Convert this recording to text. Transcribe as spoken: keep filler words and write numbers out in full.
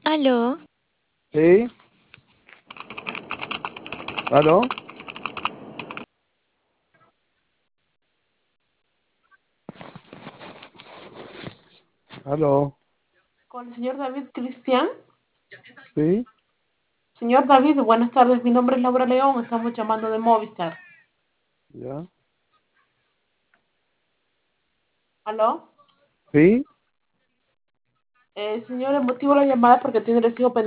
Aló, Sí, aló, aló, Con el señor David Cristian. sí, Señor David, buenas tardes. Mi nombre es Laura León. Estamos llamando de Movistar. ya, ¿Aló? sí, Eh, señor, el motivo de la llamada es porque tiene recibo pendiente